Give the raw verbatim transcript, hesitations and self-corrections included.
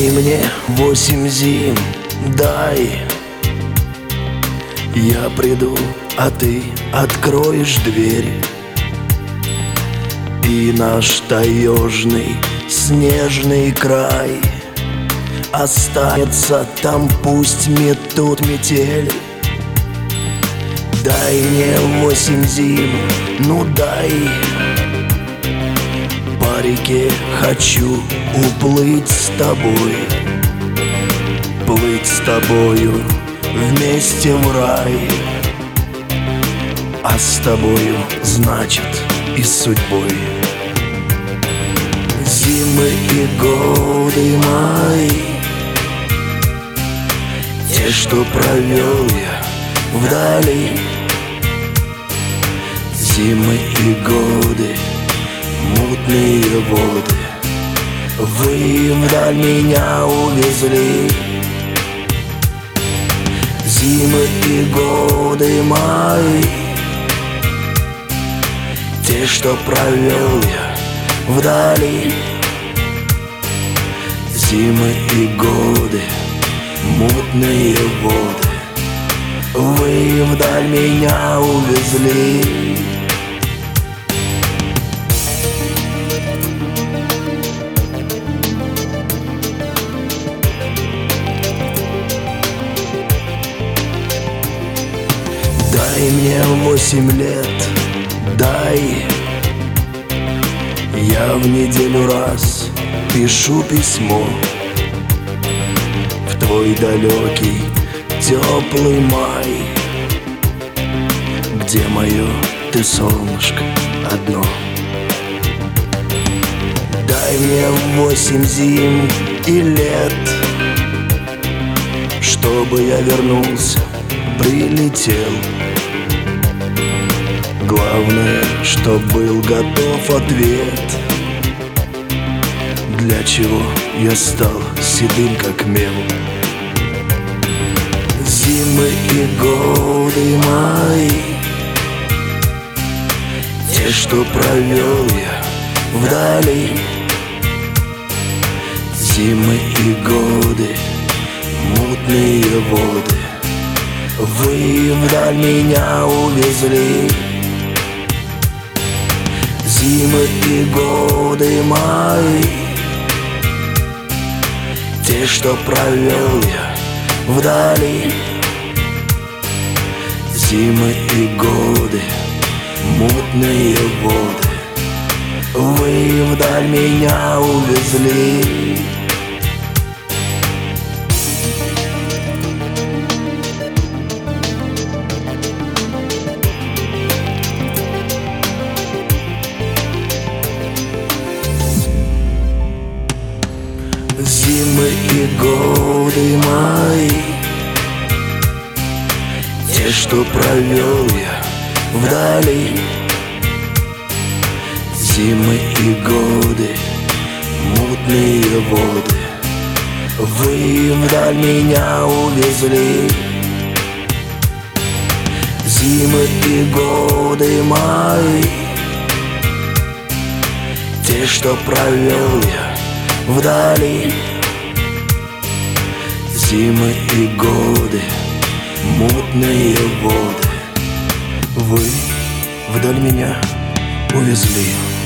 Дай мне восемь зим, дай. Я приду, а ты откроешь дверь, и наш таежный снежный край останется там, пусть метут метели. Дай мне восемь зим, ну дай. По реке хочу уплыть с тобой, плыть с тобою вместе в рай, а с тобою, значит, и с судьбой. Зимы и годы мои, те, что провел я вдали. Зимы и годы, мутные воды, вы вдаль меня увезли. Зимы и годы мои, те, что провел я вдали. Зимы и годы, мутные воды, вы вдаль меня увезли. Дай мне восемь лет, дай. Я в неделю раз пишу письмо в твой далекий теплый май, где мое ты солнышко одно. Дай мне восемь зим и лет, чтобы я вернулся, прилетел. Главное, чтоб был готов ответ, для чего я стал седым как мел. Зимы и годы мои, те, что провел я вдали. Зимы и годы, мутные воды, вы вдаль меня увезли. Зимы и годы мои, те, что провел я вдали. Зимы и годы, мутные воды, вы вдаль меня увезли. Зимы и годы мои, те, что провел я вдали. Зимы и годы, мутные воды, вы вдаль меня увезли. Зимы и годы мои, те, что провел я вдали. Зимы и годы, мутные воды, вы вдаль меня увезли.